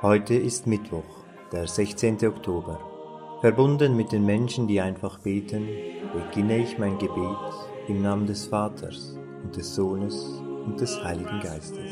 Heute ist Mittwoch, der 16. Oktober. Verbunden mit den Menschen, die einfach beten, beginne ich mein Gebet im Namen des Vaters und des Sohnes und des Heiligen Geistes.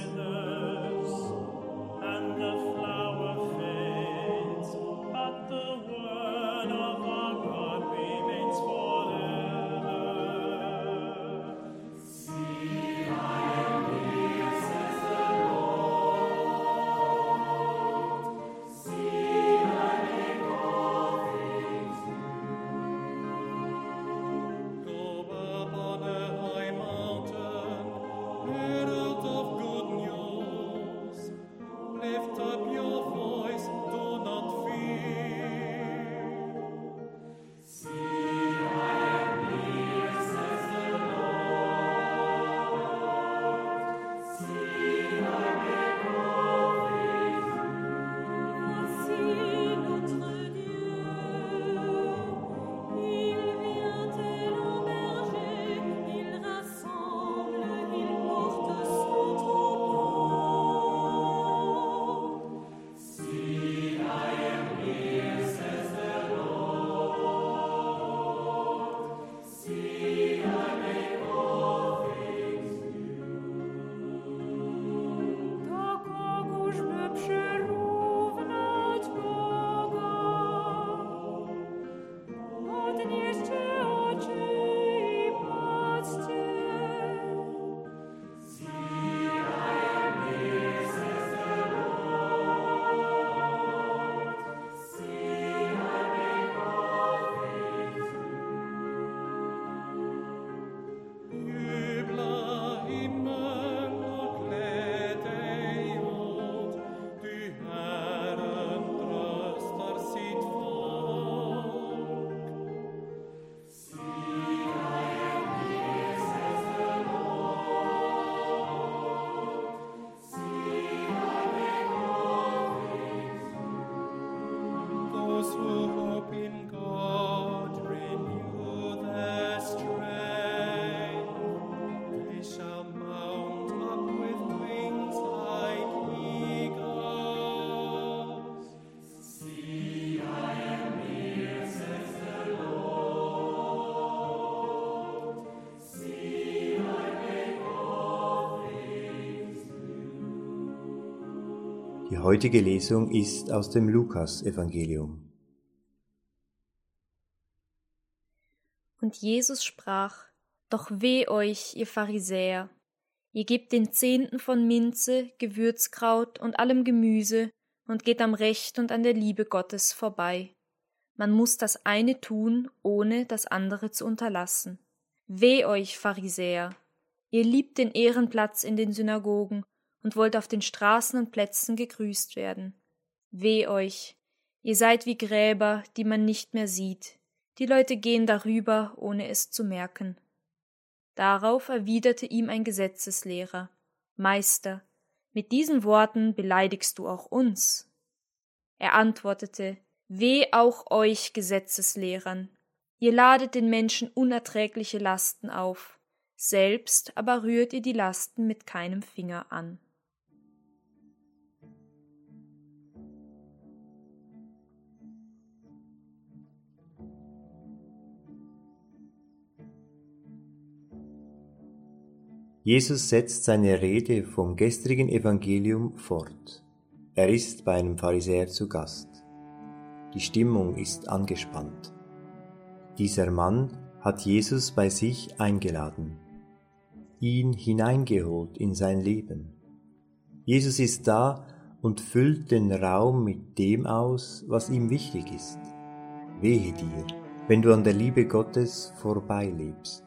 Die heutige Lesung ist aus dem Lukas-Evangelium. Und Jesus sprach: Doch weh euch, ihr Pharisäer! Ihr gebt den Zehnten von Minze, Gewürzkraut und allem Gemüse und geht am Recht und an der Liebe Gottes vorbei. Man muss das eine tun, ohne das andere zu unterlassen. Weh euch, Pharisäer! Ihr liebt den Ehrenplatz in den Synagogen und wollt auf den Straßen und Plätzen gegrüßt werden. Weh euch! Ihr seid wie Gräber, die man nicht mehr sieht. Die Leute gehen darüber, ohne es zu merken. Darauf erwiderte ihm ein Gesetzeslehrer: Meister, mit diesen Worten beleidigst du auch uns. Er antwortete: Weh auch euch, Gesetzeslehrern! Ihr ladet den Menschen unerträgliche Lasten auf, selbst aber rührt ihr die Lasten mit keinem Finger an. Jesus setzt seine Rede vom gestrigen Evangelium fort. Er ist bei einem Pharisäer zu Gast. Die Stimmung ist angespannt. Dieser Mann hat Jesus bei sich eingeladen, ihn hineingeholt in sein Leben. Jesus ist da und füllt den Raum mit dem aus, was ihm wichtig ist. Wehe dir, wenn du an der Liebe Gottes vorbeilebst.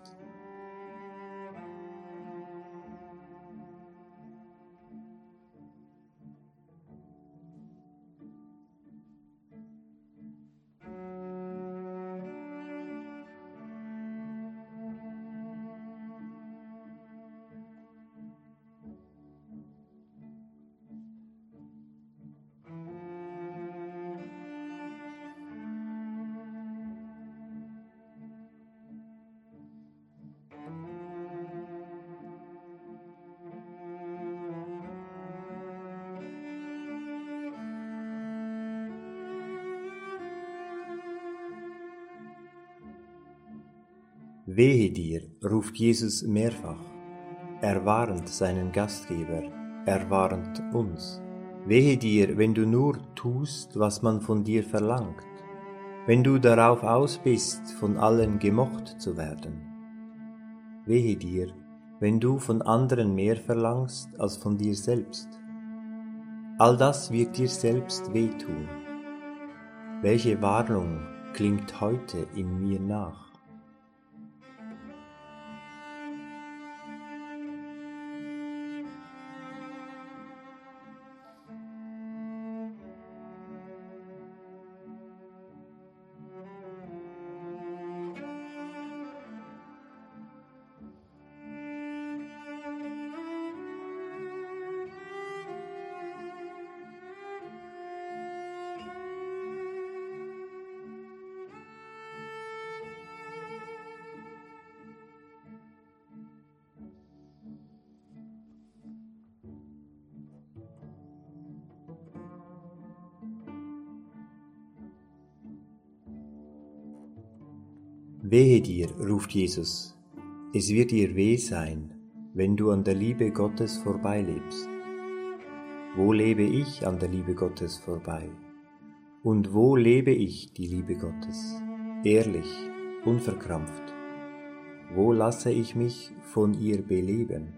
Wehe dir, ruft Jesus mehrfach. Er warnt seinen Gastgeber, er warnt uns. Wehe dir, wenn du nur tust, was man von dir verlangt, wenn du darauf aus bist, von allen gemocht zu werden. Wehe dir, wenn du von anderen mehr verlangst als von dir selbst. All das wird dir selbst wehtun. Welche Warnung klingt heute in mir nach? Wehe dir, ruft Jesus, es wird dir weh sein, wenn du an der Liebe Gottes vorbeilebst. Wo lebe ich an der Liebe Gottes vorbei? Und wo lebe ich die Liebe Gottes? Ehrlich, unverkrampft. Wo lasse ich mich von ihr beleben?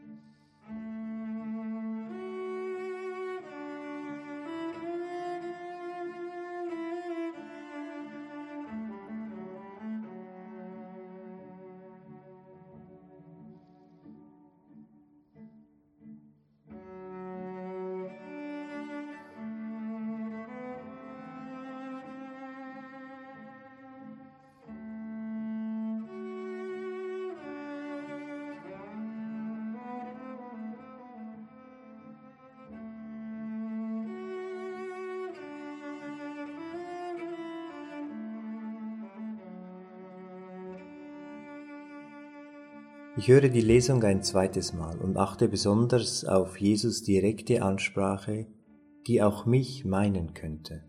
Ich höre die Lesung ein zweites Mal und achte besonders auf Jesus' direkte Ansprache, die auch mich meinen könnte.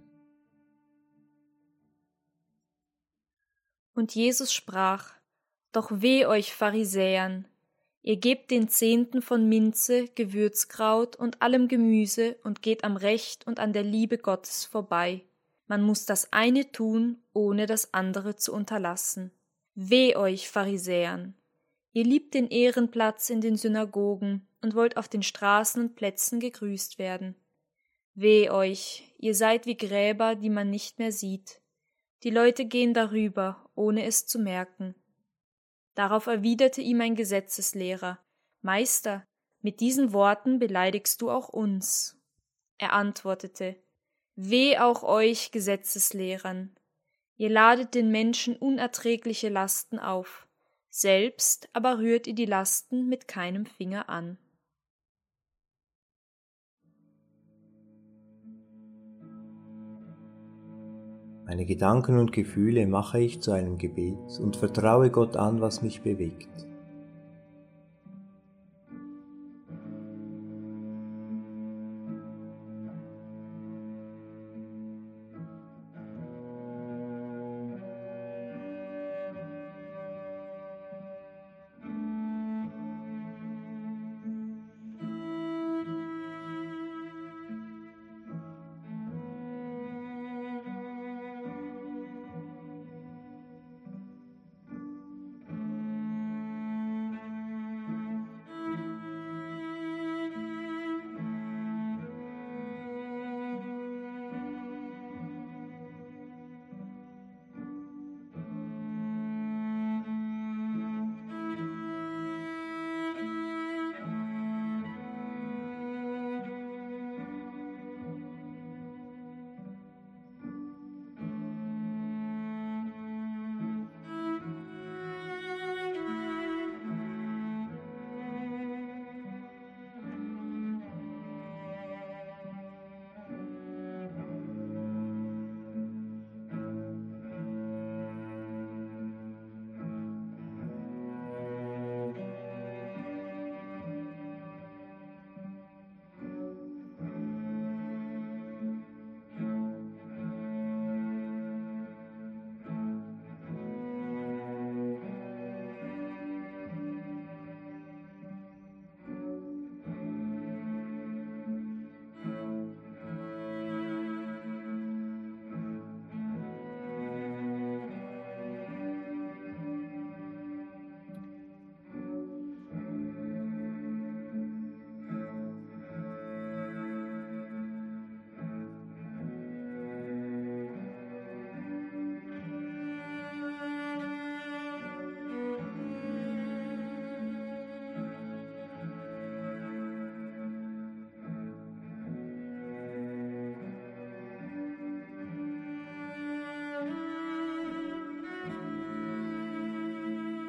Und Jesus sprach: Doch weh euch Pharisäern! Ihr gebt den Zehnten von Minze, Gewürzkraut und allem Gemüse und geht am Recht und an der Liebe Gottes vorbei. Man muss das eine tun, ohne das andere zu unterlassen. Weh euch Pharisäern! Ihr liebt den Ehrenplatz in den Synagogen und wollt auf den Straßen und Plätzen gegrüßt werden. Weh euch, ihr seid wie Gräber, die man nicht mehr sieht. Die Leute gehen darüber, ohne es zu merken. Darauf erwiderte ihm ein Gesetzeslehrer: Meister, mit diesen Worten beleidigst du auch uns. Er antwortete: Weh auch euch, Gesetzeslehrern! Ihr ladet den Menschen unerträgliche Lasten auf. Selbst aber rührt ihr die Lasten mit keinem Finger an. Meine Gedanken und Gefühle mache ich zu einem Gebet und vertraue Gott an, was mich bewegt.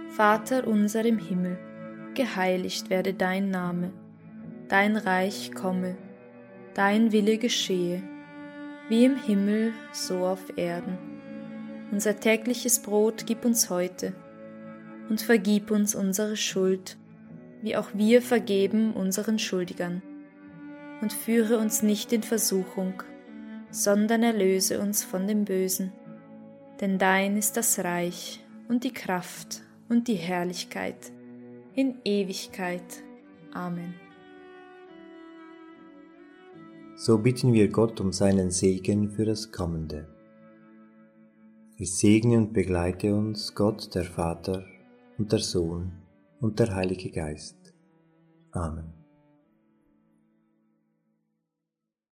Vater unser im Himmel, geheiligt werde dein Name, dein Reich komme, dein Wille geschehe, wie im Himmel, so auf Erden. Unser tägliches Brot gib uns heute und vergib uns unsere Schuld, wie auch wir vergeben unseren Schuldigern. Und führe uns nicht in Versuchung, sondern erlöse uns von dem Bösen. Denn dein ist das Reich und die Kraft und die Herrlichkeit in Ewigkeit. Amen. So bitten wir Gott um seinen Segen für das Kommende. Es segne und begleite uns Gott, der Vater und der Sohn und der Heilige Geist. Amen.